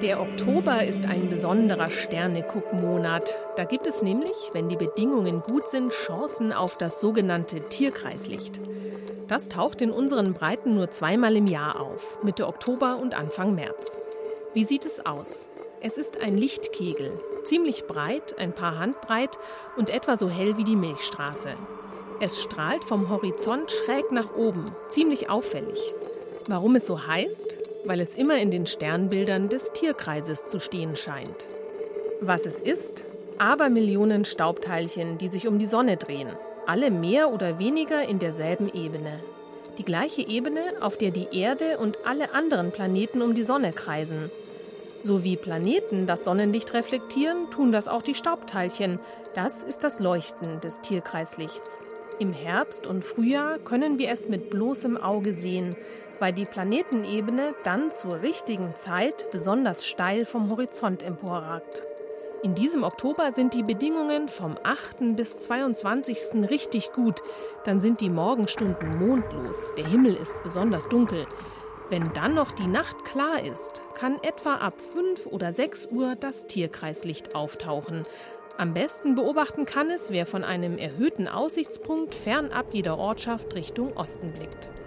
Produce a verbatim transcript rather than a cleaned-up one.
Der Oktober ist ein besonderer Sterneguckmonat. Da gibt es nämlich, wenn die Bedingungen gut sind, Chancen auf das sogenannte Tierkreislicht. Das taucht in unseren Breiten nur zweimal im Jahr auf, Mitte Oktober und Anfang März. Wie sieht es aus? Es ist ein Lichtkegel, ziemlich breit, ein paar Handbreit und etwa so hell wie die Milchstraße. Es strahlt vom Horizont schräg nach oben, ziemlich auffällig. Warum es so heißt? Weil es immer in den Sternbildern des Tierkreises zu stehen scheint. Was es ist? Abermillionen Staubteilchen, die sich um die Sonne drehen. Alle mehr oder weniger in derselben Ebene. Die gleiche Ebene, auf der die Erde und alle anderen Planeten um die Sonne kreisen. So wie Planeten das Sonnenlicht reflektieren, tun das auch die Staubteilchen. Das ist das Leuchten des Tierkreislichts. Im Herbst und Frühjahr können wir es mit bloßem Auge sehen, weil die Planetenebene dann zur richtigen Zeit besonders steil vom Horizont emporragt. In diesem Oktober sind die Bedingungen vom achten bis zweiundzwanzigsten richtig gut. Dann sind die Morgenstunden mondlos, der Himmel ist besonders dunkel. Wenn dann noch die Nacht klar ist, kann etwa ab fünf oder sechs Uhr das Tierkreislicht auftauchen. Am besten beobachten kann es, wer von einem erhöhten Aussichtspunkt fernab jeder Ortschaft Richtung Osten blickt.